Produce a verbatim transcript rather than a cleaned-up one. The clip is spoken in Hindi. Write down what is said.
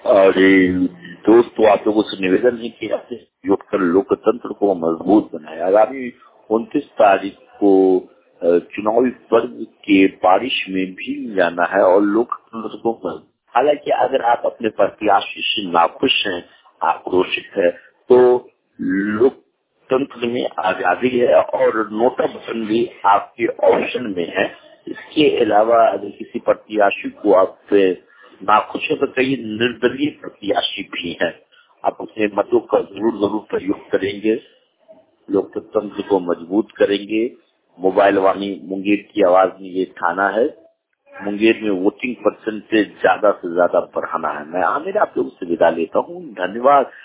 और ये दोस्तों, आप लोगों से निवेदन है कि आपसे सहयोग कर लोकतंत्र को मजबूत बनाए। आगामी उनतीस तारीख को अ, चुनावी पर्व के बारिश में भी जाना है और लोकतंत्र को मजबूत। हालांकि अगर आप अपने प्रत्याशी से नाखुश हैं, आक्रोशित है, तो लोकतंत्र में आजादी है और नोटा बटन भी आपके ऑप्शन में है। इसके अलावा अगर किसी प्रत्याशी को आप नाखुश है तो कई निर्दलीय प्रत्याशी भी हैं। आप अपने मतों का जरूर जरूर प्रयोग करेंगे, लोकतंत्र को मजबूत करेंगे। मोबाइल वाणी मुंगेर की आवाज में ये थाना है। मुंगेर में वोटिंग परसेंटेज ज्यादा से ज्यादा बढ़ाना है। मैं आमिर आप लोगों से विदा लेता हूँ। धन्यवाद।